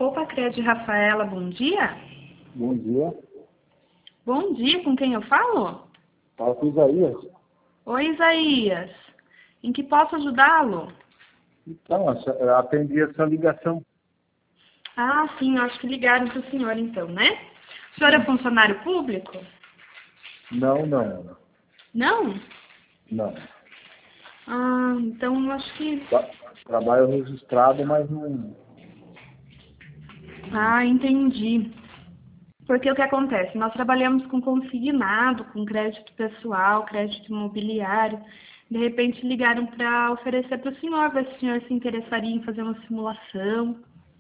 Poupa Cred Rafaela, bom dia. Bom dia. Bom dia, com quem eu falo? Fala com Isaías. Oi, Isaías. Em que posso ajudá-lo? Então, eu atendi essa ligação. Ah, sim, eu acho que ligaram para o senhor então, né? O senhor é funcionário público? Não. Não? Não. Ah, então eu acho que... Trabalho registrado, mas não... Ah, entendi. Porque o que acontece? Nós trabalhamos com consignado, com crédito pessoal, crédito imobiliário. De repente ligaram para oferecer para o senhor, ver se o senhor se interessaria em fazer uma simulação.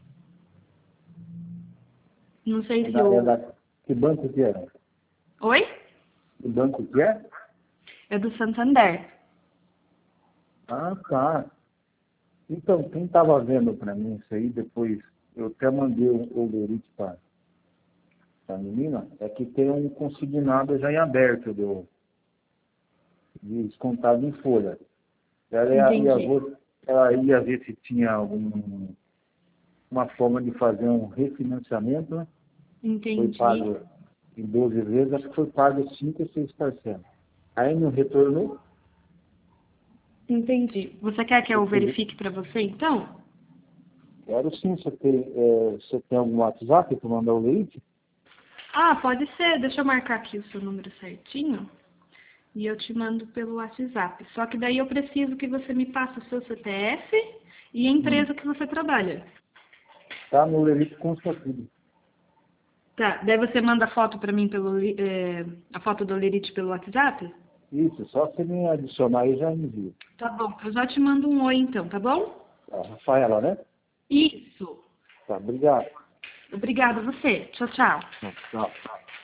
Não sei se o... Que banco que é? Oi? Que banco que é? É do Santander. Ah, tá. Então, quem estava vendo para mim isso aí, depois eu até mandei o lerite para a menina, é que tem um consignado já em aberto, descontado em folha. Entendi. Ela ia ver se tinha uma forma de fazer um refinanciamento, né? Foi Entendi. pago em 12 vezes, acho que foi pago 5 ou 6%. Aí não retornou. Entendi. Você quer que eu verifique para você, então? Quero sim, você tem algum WhatsApp para mandar o leite? Ah, pode ser. Deixa eu marcar aqui o seu número certinho e eu te mando pelo WhatsApp. Só que daí eu preciso que você me passe o seu CPF e a empresa que você trabalha. Tá no leite consta tudo. Tá. Daí você manda a foto para mim a foto do Lerite pelo WhatsApp? Isso, só se me adicionar aí já envio. Tá bom. Eu já te mando um oi então, tá bom? Tá, Rafaela, né? Isso. Tá, obrigado. Obrigada a você. Tchau, tchau. Tchau.